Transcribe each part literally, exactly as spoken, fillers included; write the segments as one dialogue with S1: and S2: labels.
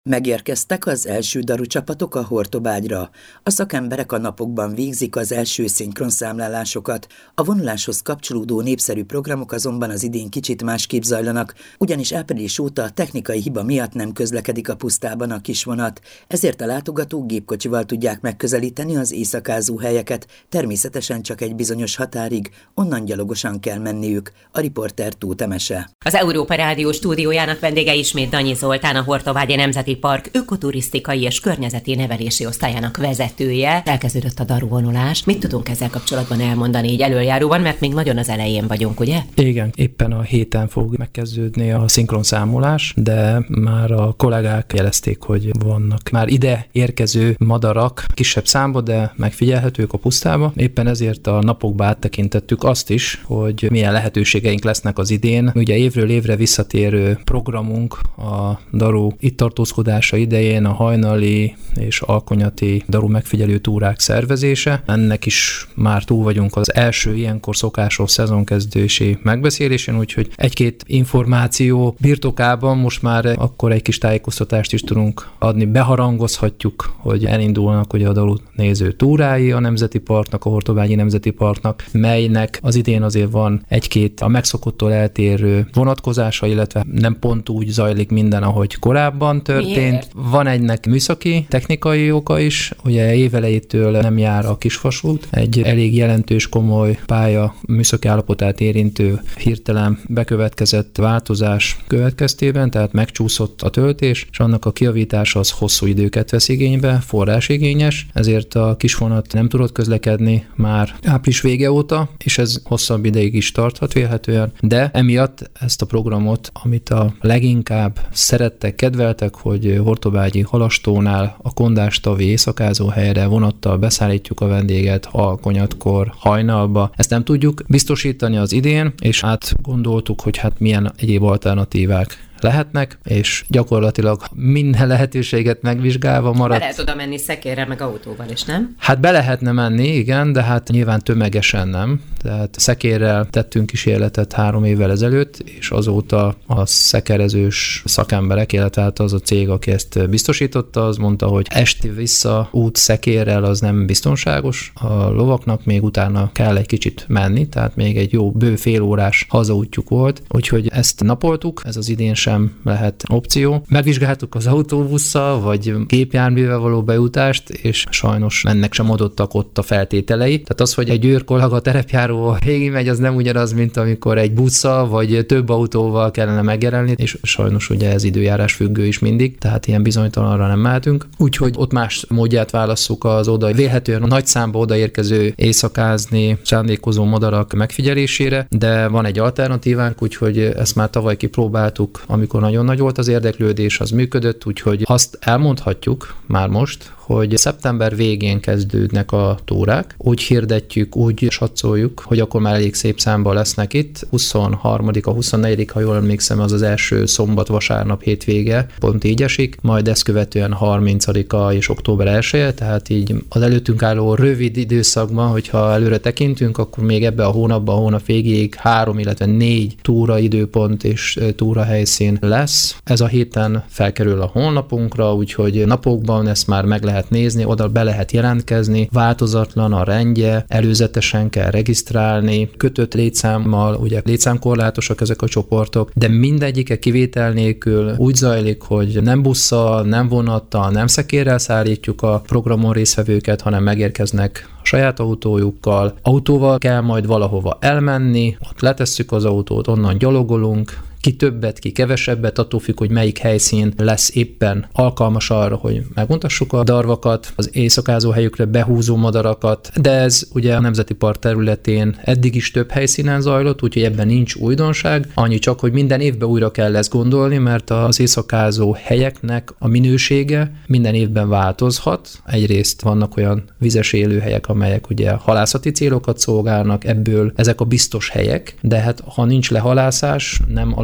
S1: Megérkeztek az első daru csapatok a Hortobágyra. A szakemberek a napokban végzik az első szinkronszámlálásokat. A vonuláshoz kapcsolódó népszerű programok azonban az idén kicsit másképp zajlanak, ugyanis április óta technikai hiba miatt nem közlekedik a pusztában a kisvonat. Ezért a látogatók gépkocsival tudják megközelíteni az éjszakázó helyeket, természetesen csak egy bizonyos határig, onnan gyalogosan kell menniük. A riporter Tóth Emese.
S2: Az Európa Rádió stúdiójának vendége ismét Danyi Zoltán, a Hortobágyi Nemzeti Park ökoturisztikai és környezeti nevelési osztályának vezetője. Elkezdődött a daru vonulás. Mit tudunk ezzel kapcsolatban elmondani így előjáróban, mert még nagyon az elején vagyunk, ugye?
S3: Igen, éppen a héten fog megkezdődni a szinkronszámolás, de már a kollégák jelezték, hogy vannak már ide érkező madarak, kisebb számba, de megfigyelhetők a pusztába. Éppen ezért a napokban áttekintettük azt is, hogy milyen lehetőségeink lesznek az idén. Ugye évről évre visszatérő programunk a daru itt tartózkodása idején a hajnali és alkonyati daru megfigyelő túrák szervezése. Ennek is már túl vagyunk az első ilyenkor szokásos szezonkezdési megbeszélésén, úgyhogy egy-két információ birtokában most már akkor egy kis tájékoztatást is tudunk adni. Beharangozhatjuk, hogy elindulnak ugye a daru néző túrái a Nemzeti Parknak, a Hortobágyi Nemzeti Parknak, melynek az idén azért van egy-két a megszokottól eltérő vonatkozása, illetve nem pont úgy zajlik minden, ahogy korábban történt. Miért? Van egynek műszaki, technikai oka is, ugye évelejétől nem jár a kisvasút, egy elég jelentős, komoly pálya műszaki állapotát érintő hirtelen bekövetkezett változás következtében, tehát megcsúszott a töltés, és annak a kijavítása az hosszú időket vesz igénybe, forrásigényes, ezért a kisvonat nem tudott közlekedni már április vége óta, és ez hosszabb ideig is tarthat vélhetően, de emiatt ezt a programot, amit a leginkább szerettek, kedveltek, hogy Hortobágyi Halastónál a Kondástavi éjszakázó helyre vonattal beszállítjuk a vendéget alkonyatkor hajnalba. Ezt nem tudjuk biztosítani az idén, és átgondoltuk, hogy hát milyen egyéb alternatívák lehetnek, és gyakorlatilag minden lehetőséget megvizsgálva maradt.
S2: Be lehet oda menni szekérrel, meg autóval is, nem?
S3: Hát be lehetne menni, igen, de hát nyilván tömegesen nem. Tehát szekérrel tettünk kísérletet három évvel ezelőtt, és azóta a szekerezős szakemberek, illetve az a cég, aki ezt biztosította, az mondta, hogy esti vissza út szekérrel az nem biztonságos. A lovaknak még utána kell egy kicsit menni, tehát még egy jó bő fél órás hazaútjuk volt, úgyhogy ezt napoltuk, ez az idén sem lehet opció. Megvizsgáltuk az autóbusszal, vagy gépjárművel való bejutást, és sajnos ennek sem adottak ott a feltételei. Tehát az, hogy egy őrkollag a terepjáróval végigmegy, az nem ugyanaz, mint amikor egy busszal, vagy több autóval kellene megjelenni, és sajnos ugye ez időjárás függő is mindig, tehát ilyen bizonytalanra nem mehetünk. Úgyhogy ott más módját válasszuk az oda, vélhetően a nagy számba odaérkező éjszakázni szándékozó madarak megfigyelésére, de van egy alternatívánk, úgyhogy ezt már tavaly kipróbáltuk, amikor nagyon nagy volt az érdeklődés, az működött, úgyhogy azt elmondhatjuk már most, hogy szeptember végén kezdődnek a túrák. Úgy hirdetjük, úgy satszoljuk, hogy akkor már elég szép számban lesznek itt. huszonharmadika, huszonnegyedike, ha jól emlékszem, az az első szombat, vasárnap, hétvége, pont így esik, majd ezt követően harmincadika és október elseje, tehát így az előttünk álló rövid időszakban, hogyha előre tekintünk, akkor még ebbe a hónapban, a hónap végéig három, illetve négy túra időpont és túra helyszín lesz. Ez a héten felkerül a honlapunkra, úgyhogy napokban ezt már meg lehet nézni, oda be lehet jelentkezni, változatlan a rendje, előzetesen kell regisztrálni, kötött létszámmal, ugye létszámkorlátosak ezek a csoportok, de mindegyike kivétel nélkül úgy zajlik, hogy nem busszal, nem vonattal, nem szekérrel szállítjuk a programon résztvevőket, hanem megérkeznek a saját autójukkal. Autóval kell majd valahova elmenni, ott letesszük az autót, onnan gyalogolunk, ki többet, ki kevesebbet, attól függ, hogy melyik helyszín lesz éppen alkalmas arra, hogy megmutassuk a darvakat, az éjszakázó helyükre behúzó madarakat, de ez ugye a Nemzeti Park területén eddig is több helyszínen zajlott, úgyhogy ebben nincs újdonság, annyi csak, hogy minden évben újra kell ezt gondolni, mert az éjszakázó helyeknek a minősége minden évben változhat. Egyrészt vannak olyan vizes élőhelyek, amelyek ugye halászati célokat szolgálnak, ebből ezek a biztos helyek, de hát ha nincs lehalászás, nem alacsony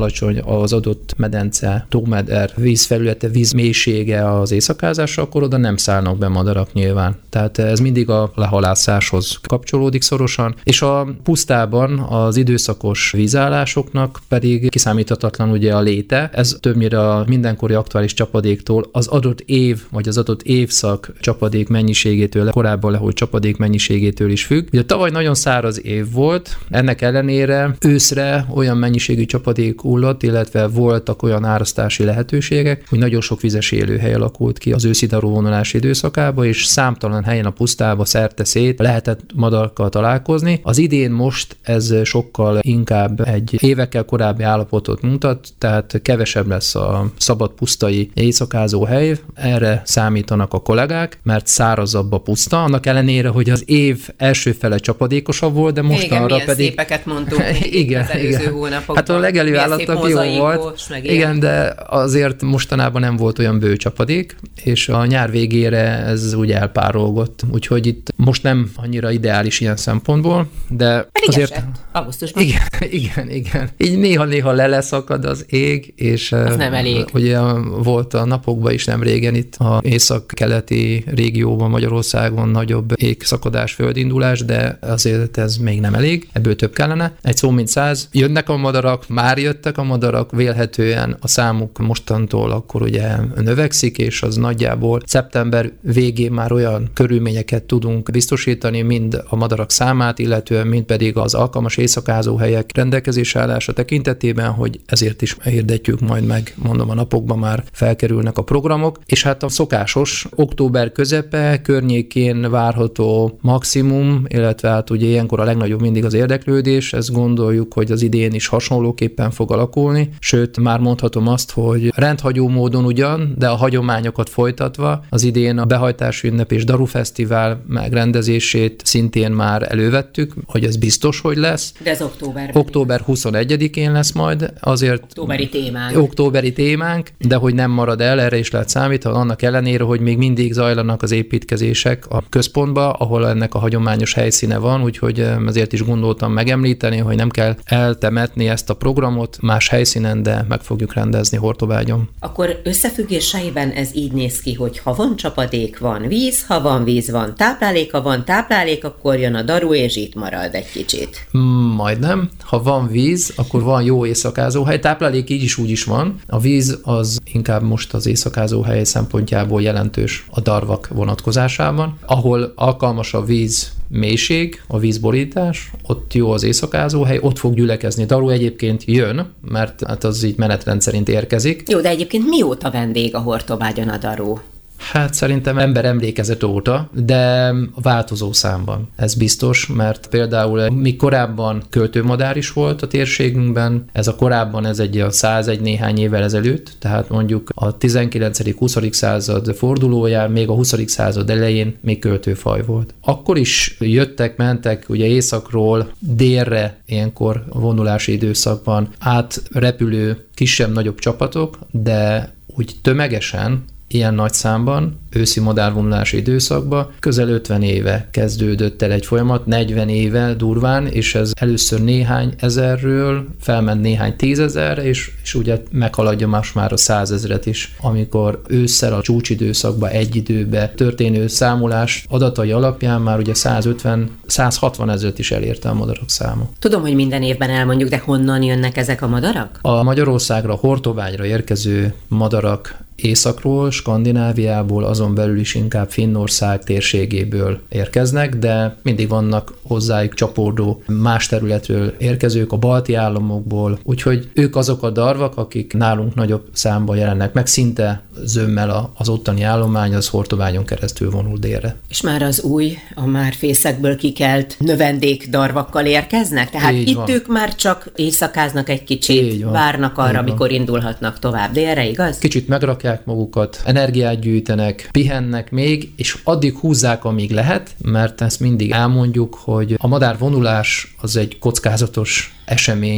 S3: alacsony az adott medence, tómeder vízfelülete, vízmélysége az éjszakázásra, akkor oda nem szállnak be madarak nyilván. Tehát ez mindig a lehalászáshoz kapcsolódik szorosan, és a pusztában az időszakos vízállásoknak pedig kiszámíthatatlan ugye a léte. Ez többnyire a mindenkori aktuális csapadéktól, az adott év vagy az adott évszak csapadék mennyiségétől, korábban leholt csapadék mennyiségétől is függ. Ugye tavaly nagyon száraz év volt, ennek ellenére őszre olyan mennyiségű csapadék hullott, illetve voltak olyan árasztási lehetőségek, hogy nagyon sok vizes élőhely alakult ki az őszi daróvonulás időszakába, és számtalan helyen a pusztába szerteszét lehetett madarakkal találkozni. Az idén most ez sokkal inkább egy évekkel korábbi állapotot mutat, tehát kevesebb lesz a szabad pusztai éjszakázó hely, erre számítanak a kollégák, mert szárazabb a puszta, annak ellenére, hogy az év első fele csapadékosabb volt, de mostanra
S2: igen,
S3: pedig...
S2: szépeket mondtunk
S3: igen,
S2: az előző
S3: igen.
S2: hónapokban.
S3: Hát a legelőállottak jó volt. Igen, de azért mostanában nem volt olyan bő csapadék, és a nyár végére ez úgy elpárolgott. Úgyhogy itt most nem annyira ideális ilyen szempontból, de
S2: pedig
S3: azért...
S2: esett, augusztusban.
S3: Igen, igen, igen. Így néha-néha leleszakad az ég, és
S2: az nem elég.
S3: Ugye volt a napokban is nem régen itt a észak-keleti régióban, Magyarországon nagyobb égszakadás, földindulás, de azért ez még nem elég, ebből több kellene. Egy szó mint száz. Jönnek a madarak, már jöttek a madarak, vélhetően a számuk mostantól akkor ugye növekszik, és az nagyjából szeptember végén már olyan körülményeket tudunk biztosítani, mind a madarak számát, illetően mind pedig az alkalmas éjszakázó helyek rendelkezésre állása tekintetében, hogy ezért is hirdetjük majd meg, mondom, a napokban már felkerülnek a programok, és hát a szokásos október közepe környékén várható maximum, illetve hát ugye ilyenkor a legnagyobb mindig az érdeklődés, ezt gondoljuk, hogy az idén is hasonlóképpen fog alakulni, sőt már mondhatom azt, hogy rendhagyó módon ugyan, de a hagyományokat folytatva az idén a behajtási ünnep és Daru Fesztivál megrendezését szintén már elővettük, hogy ez biztos, hogy lesz.
S2: De ez októberben.
S3: október huszonegyedikén lesz majd, azért
S2: októberi témánk.
S3: Októberi témánk, de hogy nem marad el, erre is lehet számítani, annak ellenére, hogy még mindig zajlanak az építkezések a központba, ahol ennek a hagyományos helyszíne van, úgyhogy ezért is gondoltam megemlíteni, hogy nem kell eltemetni ezt a programot más helyszínen, de meg fogjuk rendezni Hortobágyon.
S2: Akkor összefüggéseiben ez így néz ki, hogy ha van csapadék, van víz, ha van víz, van táplálék, ha van táplálék, akkor jön a daru, és itt marad egy kicsit.
S3: Majdnem. Ha van víz, akkor van jó éjszakázóhely. Táplálék így is úgy is van. A víz az inkább most az éjszakázóhely szempontjából jelentős a darvak vonatkozásában. Ahol alkalmas a víz mélység, a vízborítás, ott jó az éjszakázóhely, ott fog gyülekezni. Daru egyébként jön, mert hát az így menetrend szerint érkezik.
S2: Jó, de egyébként mióta vendég a Hortobágyon a daru?
S3: Hát szerintem ember emlékezet óta, de változó számban. Ez biztos, mert például mi korábban költőmadár is volt a térségünkben, ez a korábban ez egy a százegy néhány évvel ezelőtt, tehát mondjuk a tizenkilencedik-huszadik század fordulóján, még a huszadik század elején még költőfaj volt. Akkor is jöttek, mentek ugye északról délre, ilyenkor vonulási időszakban átrepülő kisebb-nagyobb csapatok, de úgy tömegesen, ilyen nagy számban, őszi madárvonulási időszakban közel ötven éve kezdődött el egy folyamat, negyven éve durván, és ez először néhány ezerről felment néhány tízezerre, és, és ugye meghaladja más már a százezret is, amikor ősszel a csúcsidőszakban egy időben történő számolás adatai alapján már ugye százötven-százhatvan ezret is elérte a madarak száma.
S2: Tudom, hogy minden évben elmondjuk, de honnan jönnek ezek a madarak?
S3: A Magyarországra, Hortobágyra érkező madarak északról, Skandináviából, azon belül is inkább Finnország térségéből érkeznek, de mindig vannak hozzájuk csapódó más területről érkezők, a balti államokból, úgyhogy ők azok a darvak, akik nálunk nagyobb számban jelennek meg, szinte zömmel az ottani állomány az Hortobágyon keresztül vonul délre.
S2: És már az új, a már fészekből kikelt növendék darvakkal érkeznek? Tehát
S3: így
S2: itt
S3: van.
S2: ők már csak éjszakáznak egy kicsit, várnak arra, amikor indulhatnak tovább délre, igaz?
S3: Kicsit megrakják magukat, energiát gyűjtenek, pihennek még, és addig húzzák, amíg lehet, mert ezt mindig elmondjuk, hogy a madárvonulás az egy kockázatos esemény.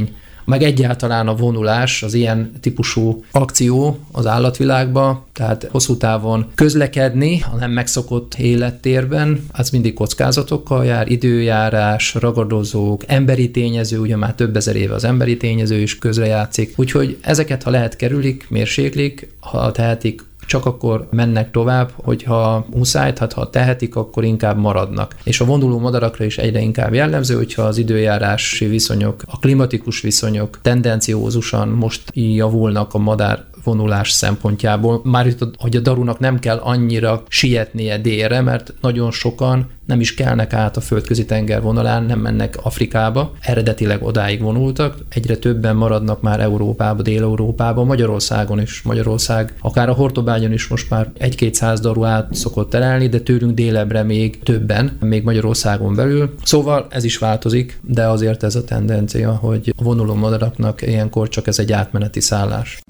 S3: meg egyáltalán a vonulás, az ilyen típusú akció az állatvilágban, tehát hosszú távon közlekedni a nem megszokott élettérben, az mindig kockázatokkal jár, időjárás, ragadozók, emberi tényező, ugye már több ezer éve az emberi tényező is közrejátszik, úgyhogy ezeket, ha lehet, kerülik, mérséklik, ha tehetik, csak akkor mennek tovább, hogyha muszáj, hát ha tehetik, akkor inkább maradnak. És a vonuló madarakra is egyre inkább jellemző, hogyha az időjárási viszonyok, a klimatikus viszonyok tendenciózusan most javulnak a madár vonulás szempontjából. Már itt, hogy a darunak nem kell annyira sietnie délre, mert nagyon sokan nem is kelnek át a földközi tenger vonalán, nem mennek Afrikába, eredetileg odáig vonultak, egyre többen maradnak már Európába, Dél-Európába, Magyarországon is. Magyarország, akár a Hortobágyon is most már egy-kétszáz daru át szokott terelni, de tőlünk délebbre még többen, még Magyarországon belül. Szóval ez is változik, de azért ez a tendencia, hogy a vonuló madaraknak ilyenkor csak ez egy átmeneti szállás.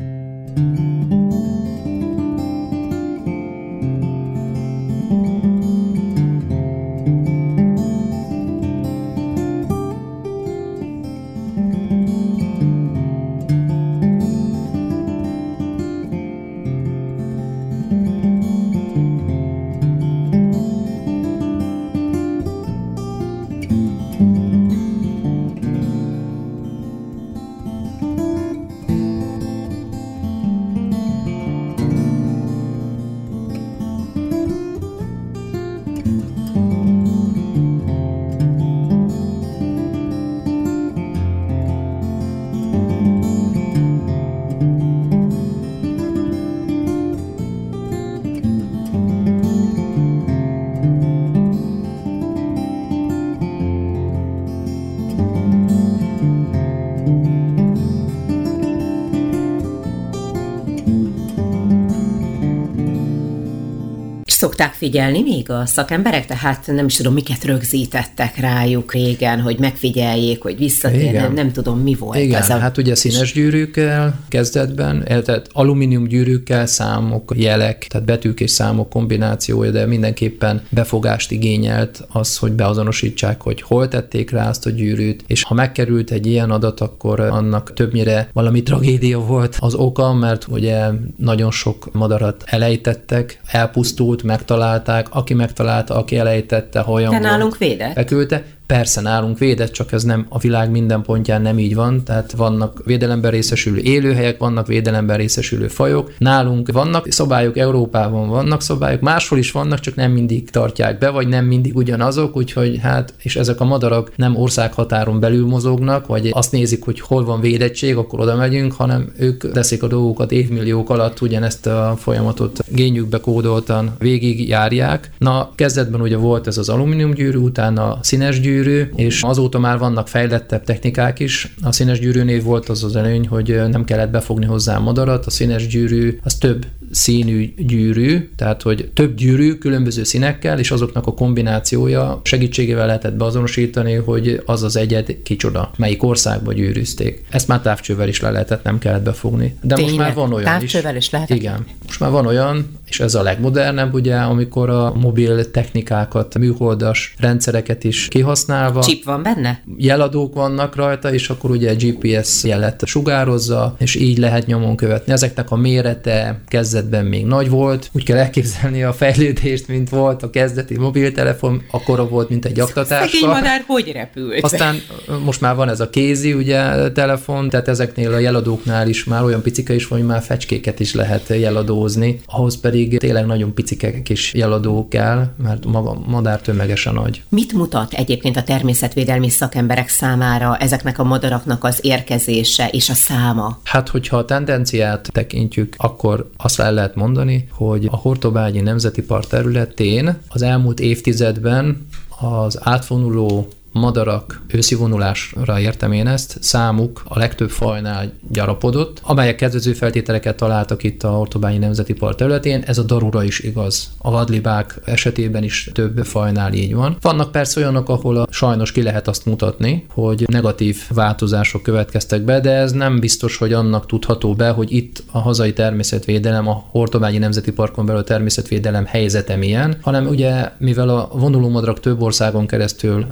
S2: Szokták figyelni még a szakemberek? Tehát nem is tudom, miket rögzítettek rájuk régen, hogy megfigyeljék, hogy visszatérjen, nem, nem tudom, mi volt.
S3: Igen,
S2: ez a...
S3: hát ugye színes gyűrűkkel kezdetben, tehát alumínium gyűrűkkel számok, jelek, tehát betűk és számok kombinációja, de mindenképpen befogást igényelt az, hogy beazonosítsák, hogy hol tették rá azt a gyűrűt, és ha megkerült egy ilyen adat, akkor annak többnyire valami tragédia volt az oka, mert ugye nagyon sok madarat elejtettek, elpusztult, megtalálták, aki megtalálta, aki elejtette, olyan
S2: volt. Te nálunk védett?
S3: Beküldte. Persze nálunk védett, csak ez nem a világ minden pontján nem így van, tehát vannak védelemben részesülő élőhelyek, vannak védelemben részesülő fajok. Nálunk vannak szabályok, Európában vannak szabályok, máshol is vannak, csak nem mindig tartják be, vagy nem mindig ugyanazok, úgyhogy hát, és ezek a madarak nem országhatáron belül mozognak, vagy azt nézik, hogy hol van védettség, akkor oda megyünk, hanem ők teszik a dolgokat évmilliók alatt, ugyanezt a folyamatot génjükbe kódoltan végig járják. Na, kezdetben ugye volt ez az alumínium gyűrű, utána a színes gyűrű, és azóta már vannak fejlettebb technikák is. A színes gyűrűnél volt az az előny, hogy nem kellett befogni hozzá madarat, a színes gyűrű az több színű gyűrű, tehát hogy több gyűrű különböző színekkel, és azoknak a kombinációja segítségével lehetett beazonosítani, hogy az az egyed kicsoda, melyik országba gyűrűzték. Ezt már távcsővel is le lehetett, nem kellett befogni. De
S2: Tényleg?
S3: Most már van olyan
S2: távcsővel is. is lehetett?
S3: Igen. Most már van olyan, és ez a legmodernebb, ugye, amikor a mobil technikákat, műholdas rendszereket is kihasználva.
S2: Chip van benne?
S3: Jeladók vannak rajta, és akkor ugye gé pé es jelet sugározza, és így lehet nyomon követni. Ezeknek a mérete kezdetben még nagy volt. Úgy kell elképzelni a fejlődést, mint volt a kezdeti mobiltelefon, akkora volt, mint egy aktatáska.
S2: Szegény madár hogy repült?
S3: Aztán most már van ez a kézi ugye, telefon, tehát ezeknél a jeladóknál is már olyan picike is van, hogy már fecskéket is lehet jeladózni. Ahhoz pedig tényleg nagyon picike kis jeladó kell, mert maga madár tömegesen nagy.
S2: Mit mutat egyébként a természetvédelmi szakemberek számára ezeknek a madaraknak az érkezése és a száma?
S3: Hát, hogyha a tendenciát tekintjük, akkor azt el lehet mondani, hogy a Hortobágyi Nemzeti Park területén az elmúlt évtizedben az átvonuló madarak őszi vonulásra értem én ezt, számuk a legtöbb fajnál gyarapodott, amelyek kedvező feltételeket találtak itt a Hortobágyi Nemzeti Park területén, ez a darura is igaz. A vadlibák esetében is több fajnál így van. Vannak persze olyanok, ahol a, sajnos ki lehet azt mutatni, hogy negatív változások következtek be, de ez nem biztos, hogy annak tudható be, hogy itt a hazai természetvédelem, a Hortobágyi Nemzeti Parkon belül a természetvédelem helyzete milyen, hanem ugye, mivel a vonulómadarak több országon keresztül vándor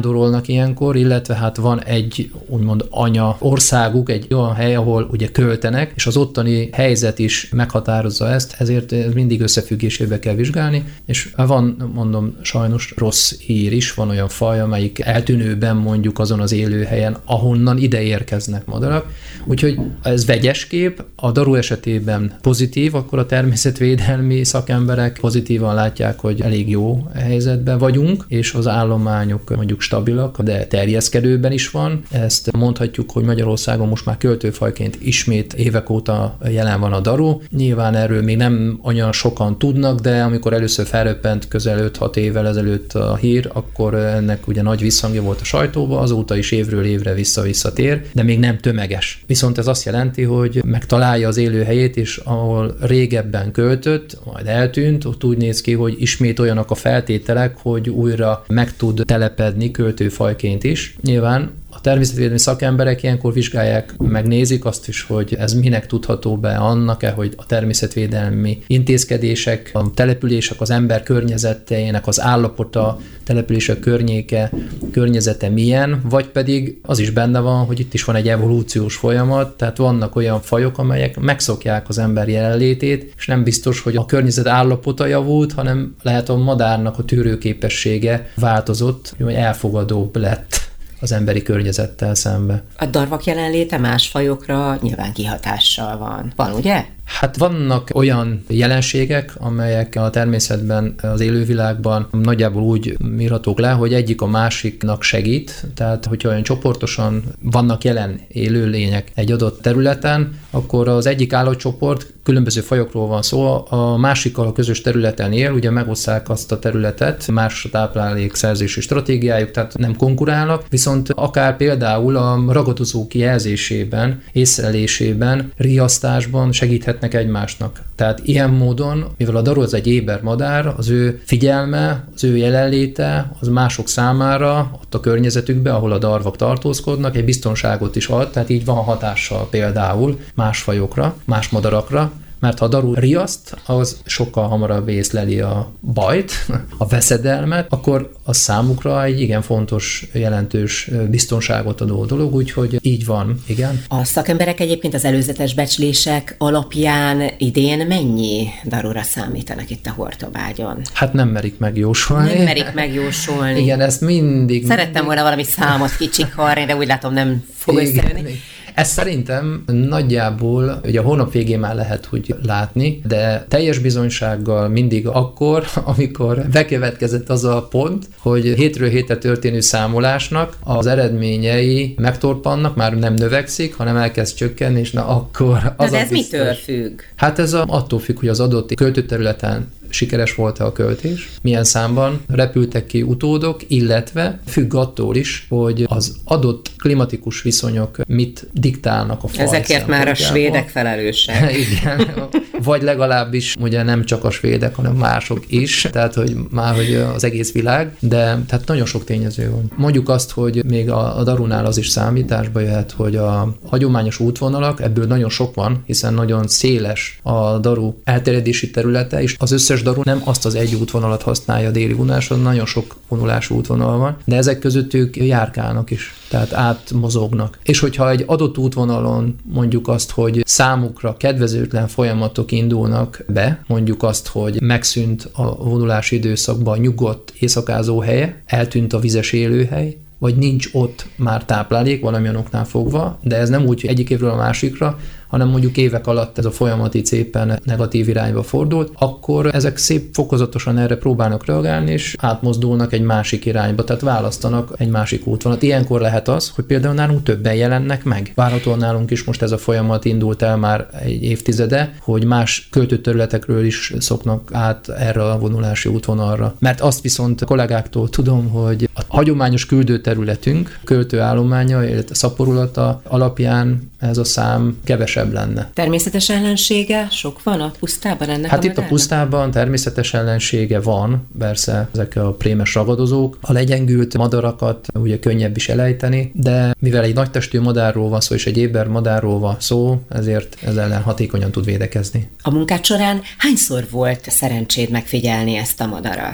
S3: bevándorolnak ilyenkor, illetve hát van egy úgymond anya országuk, egy olyan hely, ahol ugye költenek, és az ottani helyzet is meghatározza ezt, ezért ez mindig összefüggésébe kell vizsgálni, és van, mondom, sajnos rossz hír is, van olyan faj, amelyik eltűnőben mondjuk azon az élőhelyen, ahonnan ide érkeznek madarak, úgyhogy ez vegyes kép, a daru esetében pozitív, akkor a természetvédelmi szakemberek pozitívan látják, hogy elég jó helyzetben vagyunk, és az állományok mondjuk stabilak, de terjeszkedőben is van. Ezt mondhatjuk, hogy Magyarországon most már költőfajként ismét évek óta jelen van a daru. Nyilván erről még nem olyan sokan tudnak, de amikor először felröppent közel öt-hat évvel ezelőtt a hír, akkor ennek ugye nagy visszhangja volt a sajtóba, azóta is évről évre vissza-vissza tér, de még nem tömeges. Viszont ez azt jelenti, hogy megtalálja az élőhelyét, és ahol régebben költött, majd eltűnt, ott úgy néz ki, hogy ismét olyanok a feltételek, hogy újra meg tud telepedni költőfajként is. Nyilván a természetvédelmi szakemberek ilyenkor vizsgálják, megnézik azt is, hogy ez minek tudható be, annak-e, hogy a természetvédelmi intézkedések, a települések, az ember környezetének az állapota, települések környéke, környezete milyen, vagy pedig az is benne van, hogy itt is van egy evolúciós folyamat, tehát vannak olyan fajok, amelyek megszokják az ember jelenlétét, és nem biztos, hogy a környezet állapota javult, hanem lehet a madárnak a tűrőképessége változott, hogy elfogadóbb lett az emberi környezettel szembe.
S2: A darvak jelenléte más fajokra nyilván kihatással van. Van, ugye?
S3: Hát vannak olyan jelenségek, amelyek a természetben, az élővilágban nagyjából úgy írhatók le, hogy egyik a másiknak segít, tehát hogyha olyan csoportosan vannak jelen élőlények egy adott területen, akkor az egyik állatcsoport, különböző fajokról van szó, a másikkal a közös területen él, ugye megosszák azt a területet, más táplálékszerzési stratégiájuk, tehát nem konkurálnak, viszont akár például a ragadozók jelzésében, észlelésében, riasztásban segíthetnek egymásnak. Tehát ilyen módon, mivel a daru az egy éber madár, az ő figyelme, az ő jelenléte, az mások számára, ott a környezetükben, ahol a darvak tartózkodnak, egy biztonságot is ad, tehát így van hatással például más fajokra, más madarakra, mert ha a daru riaszt, az sokkal hamarabb észleli a bajt, a veszedelmet, akkor az számukra egy igen fontos, jelentős biztonságot adó dolog, úgyhogy így van, igen.
S2: A szakemberek egyébként az előzetes becslések alapján idén mennyi darura számítanak itt a Hortobágyon?
S3: Hát nem merik megjósolni.
S2: Nem merik megjósolni.
S3: Igen, ezt mindig...
S2: Szerettem volna valami számot kicsikarni, de úgy látom nem fog összejönni.
S3: Ezt szerintem nagyjából, ugye a hónap végén már lehet úgy látni, de teljes bizonysággal mindig akkor, amikor bekövetkezett az a pont, hogy hétről hétre történő számolásnak az eredményei megtorpannak, már nem növekszik, hanem elkezd csökkenni, és na akkor az
S2: de
S3: a
S2: ez
S3: biztos.
S2: Mitől függ?
S3: Hát ez a, attól függ, hogy az adott költőterületen sikeres volt-e a költés, milyen számban repültek ki utódok, illetve függ attól is, hogy az adott klimatikus viszonyok mit diktálnak a faj.
S2: Ezekért már a svédek felelősek.
S3: Igen, vagy legalábbis ugye nem csak a svédek, hanem mások is, tehát hogy már hogy az egész világ, de tehát nagyon sok tényező van. Mondjuk azt, hogy még a, a darunál az is számításba jöhet, hogy a hagyományos útvonalak, ebből nagyon sok van, hiszen nagyon széles a daru elterjedési területe, és az összes daru nem azt az egy útvonalat használja a déli vonuláson, nagyon sok vonulású útvonal van, de ezek között ők járkálnak is, tehát átmozognak. És hogyha egy adott útvonalon mondjuk azt, hogy számukra kedvezőtlen folyamatok indulnak be, mondjuk azt, hogy megszűnt a vonulási időszakban nyugodt éjszakázó helye, eltűnt a vizes élőhely, vagy nincs ott már táplálék valamilyen oknál fogva, de ez nem úgy, hogy egyik évről a másikra, hanem mondjuk évek alatt ez a folyamat így szépen negatív irányba fordult, akkor ezek szép fokozatosan erre próbálnak reagálni, és átmozdulnak egy másik irányba, tehát választanak egy másik útvonalat. Ilyenkor lehet az, hogy például nálunk többen jelennek meg. Várhatóan nálunk is most ez a folyamat indult el már egy évtizede, hogy más költőterületekről is szoknak át erre a vonulási útvonalra. Mert azt viszont a kollégáktól tudom, hogy a hagyományos küldőterületünk költőállománya, illetve szaporulata alapján ez a szám kevesebb lenne.
S2: Természetes ellensége sok van a pusztában ennek
S3: Hát
S2: a
S3: itt a pusztában természetes ellensége van, persze ezek a prémes ragadozók. A legyengült madarakat ugye könnyebb is elejteni, de mivel egy nagytestű madárról van szó, és egy éber madárról van szó, ezért ez ellen hatékonyan tud védekezni.
S2: A munkád során hányszor volt szerencséd megfigyelni ezt a madarat?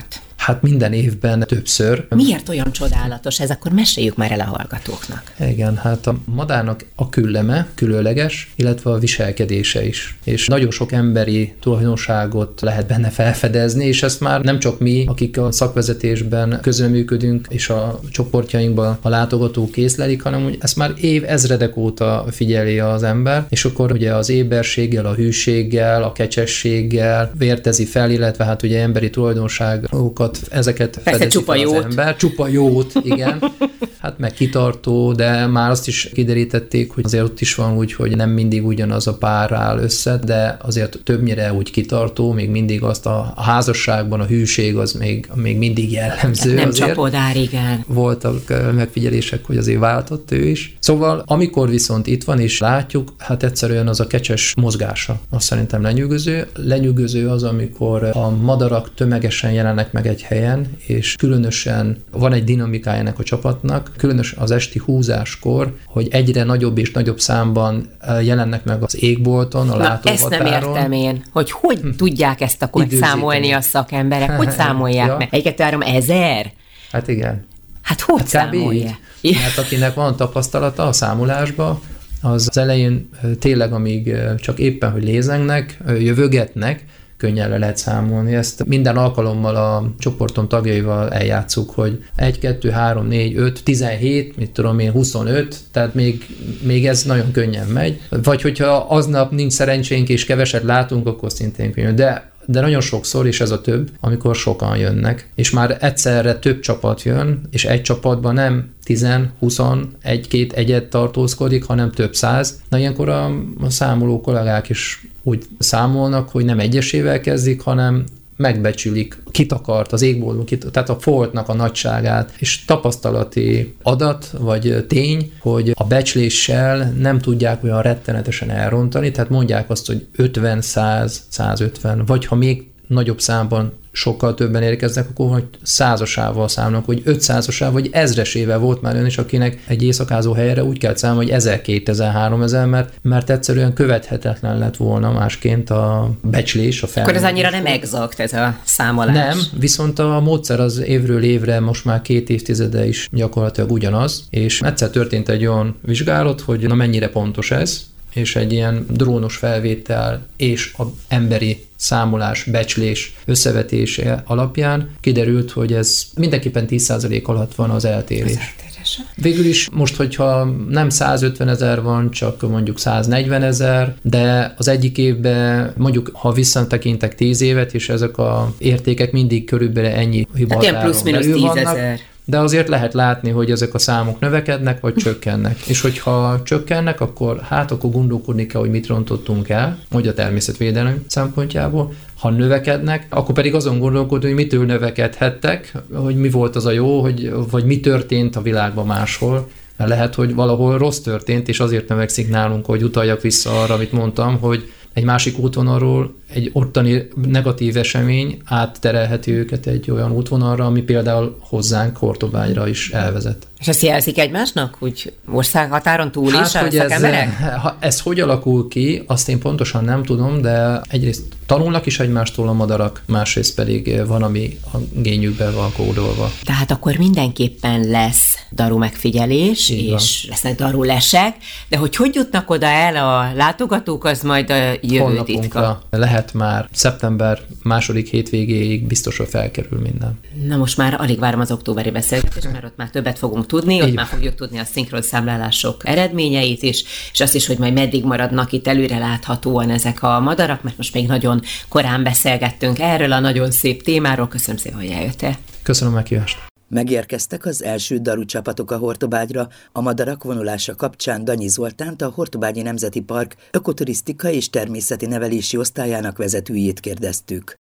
S3: Hát minden évben többször.
S2: Miért olyan csodálatos ez? Akkor meséljük már el a hallgatóknak.
S3: Igen, hát a madárnak a külleme különleges, illetve a viselkedése is. És nagyon sok emberi tulajdonságot lehet benne felfedezni, és ezt már nem csak mi, akik a szakvezetésben közreműködünk, és a csoportjainkban a látogatók észlelik, hanem hogy ezt már év ezredek óta figyeli az ember, és akkor ugye az éberséggel, a hűséggel, a kecsességgel vértezi fel, illetve hát ugye emberi tulajdonságokat, ezeket fedezi fel az ember. Csupa jót, igen. Hát meg kitartó, de már azt is kiderítették, hogy azért ott is van úgy, hogy nem mindig ugyanaz a pár áll össze, de azért többnyire úgy kitartó, még mindig azt a, a házasságban a hűség az még, még mindig jellemző.
S2: Nem
S3: azért.
S2: csapodár, igen.
S3: Voltak megfigyelések, hogy azért váltott ő is. Szóval amikor viszont itt van és látjuk, hát egyszerűen az a kecses mozgása. Azt szerintem lenyűgöző. Lenyűgöző az, amikor a madarak tömegesen jelennek meg egy helyen, és különösen van egy dinamikája ennek a csapatnak, különös az esti húzáskor, hogy egyre nagyobb és nagyobb számban jelennek meg az égbolton, a
S2: Na,
S3: látóhatáron.
S2: ezt nem értem én, hogy hogy hm. tudják ezt akkor Időzíteni. számolni a szakemberek, hogy számolják ja. meg? Egy, kettő, három, ezer?
S3: Hát igen.
S2: Hát hogy hát számolja?
S3: Hát akinek van tapasztalata a számolásba, az az elején tényleg, amíg csak éppen, hogy lézengnek, jövögetnek, könnyen le lehet számolni. Ezt minden alkalommal a csoportom tagjaival eljátszuk, hogy egy, kettő, három, négy, öt, tizenhét, mit tudom én, huszonöt, tehát még, még ez nagyon könnyen megy. Vagy hogyha aznap nincs szerencsénk és keveset látunk, akkor szintén könnyű. De de nagyon sokszor, és ez a több, amikor sokan jönnek, és már egyszerre több csapat jön, és egy csapatban nem tíz, húsz, egy-két egyet tartózkodik, hanem több száz. Na ilyenkor a, a számoló kollégák is úgy számolnak, hogy nem egyesével kezdik, hanem megbecsülik, kitakart az égbolton, kit, tehát a foltnak a nagyságát, és tapasztalati adat, vagy tény, hogy a becsléssel nem tudják olyan rettenetesen elrontani, tehát mondják azt, hogy ötven, száz, százötven, vagy ha még nagyobb számban sokkal többen érkeznek, akkor hogy százasával számolnak, hogy ötszázasával, vagy ezresével volt már ön is, akinek egy éjszakázó helyre úgy kell számolni, hogy ezer, kétezer, háromezer, mert, mert egyszerűen követhetetlen lett volna másként a becslés, a felmérés.
S2: Akkor ez annyira nem exakt ez a számolás.
S3: Nem, viszont a módszer az évről évre most már két évtizede is gyakorlatilag ugyanaz, és egyszer történt egy olyan vizsgálat, hogy na mennyire pontos ez, és egy ilyen drónos felvétel és az emberi számolás, becslés összevetése alapján kiderült, hogy ez mindenképpen tíz százalék alatt van az eltérés. Végül is most, hogyha nem százötven ezer van, csak mondjuk száznegyven ezer, de az egyik évben mondjuk, ha visszatekintek tíz évet, és ezek az értékek mindig körülbelül ennyi hibahatáron belül vannak, de azért lehet látni, hogy ezek a számok növekednek, vagy csökkennek. És hogyha csökkennek, akkor hát akkor gondolkodni kell, hogy mit rontottunk el, hogy a természetvédelem szempontjából. Ha növekednek, akkor pedig azon gondolkodni, hogy mitől növekedhettek, hogy mi volt az a jó, hogy, vagy mi történt a világban máshol. Mert lehet, hogy valahol rossz történt, és azért növekszik nálunk, hogy utaljak vissza arra, amit mondtam, hogy egy másik útvonalról egy ottani negatív esemény átterelheti őket egy olyan útvonalra, ami például hozzánk Hortobágyra is elvezet.
S2: És ezt jelzik egymásnak, úgy országhatáron túl
S3: hát,
S2: is a
S3: hogy
S2: szakemberek?
S3: Ez, ha ez hogy alakul ki, azt én pontosan nem tudom, de egyrészt tanulnak is egymástól a madarak, másrészt pedig van, ami a génjükben van kódolva.
S2: Tehát akkor mindenképpen lesz daru megfigyelés, így és van. Lesznek darulesek, de hogy hogy jutnak oda el a látogatók, az majd a jövő titka.
S3: Lehet már szeptember második hétvégéig biztos, hogy felkerül minden.
S2: Na most már alig várom az októberi beszélgetést, mert ott már többet fogunk tudni, ott Így. már fogjuk tudni a szinkron számlálások eredményeit is, és azt is, hogy majd meddig maradnak itt előre láthatóan ezek a madarak, mert most még nagyon korán beszélgettünk erről a nagyon szép témáról. Köszönöm szépen, hogy eljöttél.
S3: Köszönöm a meghívást.
S1: Megérkeztek az első daru csapatok a Hortobágyra, a madarak vonulása kapcsán Danyi Zoltánt, a Hortobágyi Nemzeti Park ökoturisztikai és természeti nevelési osztályának vezetőjét kérdeztük.